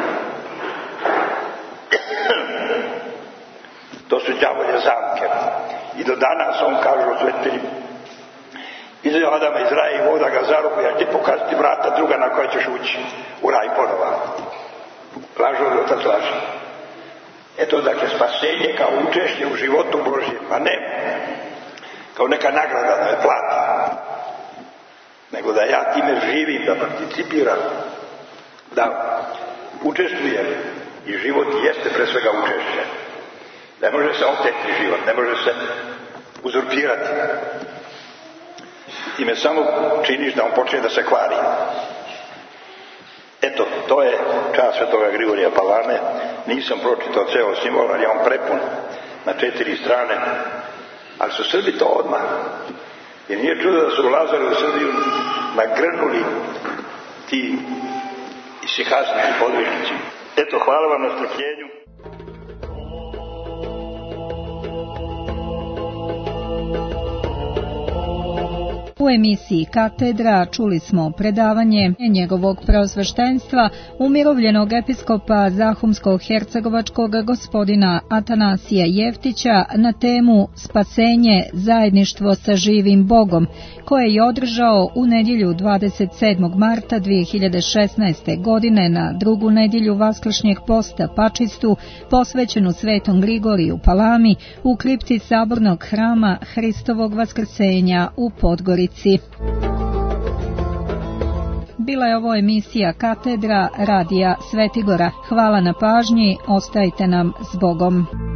To su đavolje zamke. I do danas on kaže u svetitelji: izveo Adama iz raja i voda ga za ruku, ja ću ti pokazati vrata druga na koja ćeš ući u raj ponova. Lažovi otac laži. Eto, dakle, spasenje kao učešće u životu Božjem, a ne kao neka nagrada da me plati, nego da ja time živim, da participiram, da učestvujem. I život jeste pre svega učešće. Ne može se oteti život, ne može se uzurpirati. Time samo činiš da on počne da se kvari. Eto, to je čast svetoga Grigorija Palame. Nisam pročitao ceo simbol, ali je on prepun na 4 strane. Ali su Srbi to odmah. Jer nije čudo da su ulazali u Srbiju nagrnuli ti isihasnici podvižnici. Eto, hvala vam na strpljenju. U emisiji Katedra čuli smo predavanje njegovog preosveštenstva umirovljenog episkopa Zahumsko-hercegovačkog gospodina Atanasija Jeftića na temu Spasenje, zajedništvo sa živim Bogom, koje je održao u nedjelju 27. marta 2016. godine na drugu nedjelju Vaskršnjeg posta Pačistu, posvećenu Svetom Grigoriju Palami u kripti Sabornog hrama Hristovog Vaskrsenja u Podgorici. Bila je ovo emisija Katedra radija Svetigora. Hvala na pažnji, ostajte nam s Bogom.